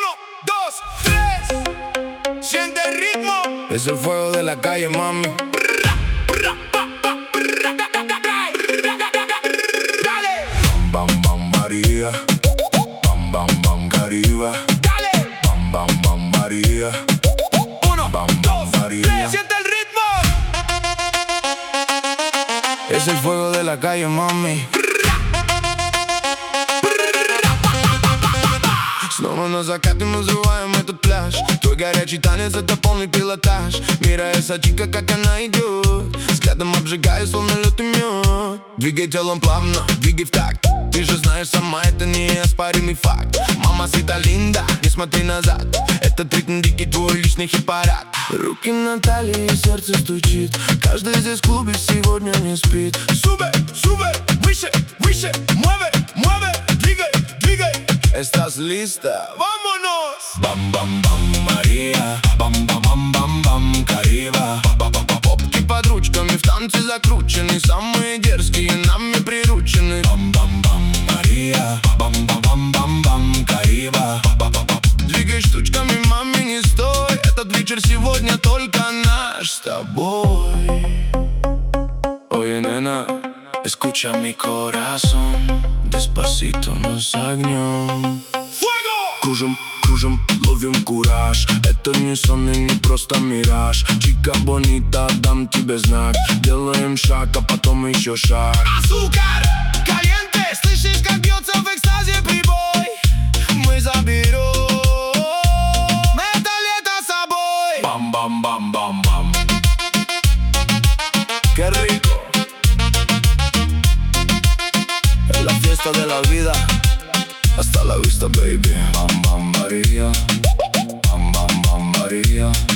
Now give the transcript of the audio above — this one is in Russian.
1, 2, 3. Siente el ritmo. Es el fuego de la calle, mami. Dale, Bam, bam, María. Bam, bam, bam, Caribe. dale. Bam, bam, bam, María. 1, Bam, 2, bam, María. 3. Siente el ritmo. Es el fuego de la calle, mami. Снова на закате называем это пляж. Твой горячий танец — это полный пилотаж. Мира эта чика, как она идет, взглядом обжигая, словно лед и мед. Двигай телом плавно, двигай в такт. Ты же знаешь сама, это неоспоримый факт. Мамасита линда, не смотри назад. Этот ритм дикий, твой личный хит-парад. Руки на талии, сердце стучит. Каждый здесь в клубе сегодня не спит. Sube, sube, выше, выше. Mueve, mueve. Двигай, двигай. ¿Estás lista? Vámonos. Бам, бам, бам, Мария. Бам, бам, бам, бам, бам, Карибе. Попки под ручками в танце закручены. Самые дерзкие нами приручены. Бам, бам, бам, Мария. Бам, бам, бам, бам, бам, Карибе. Двигай штучками, маме, не стой. Этот вечер сегодня только наш с тобой. Oye, nena, escucha mi corazón. Despacito nos огнем. Fuego. Кружим, кружим, ловим кураж. Это не сон и не просто мираж. Чика бонита, дам тебе знак. Делаем шаг, а потом еще шаг. Azúcar caliente. Слышишь, как бьется в экстазе прибой? Мы заберем это лето с собой. Бам, бам, бам, бам, бам. Qué rico. Es la fiesta de la vida. Hasta la vista, baby. Bam, bam, María. Bam, bam, bam, María.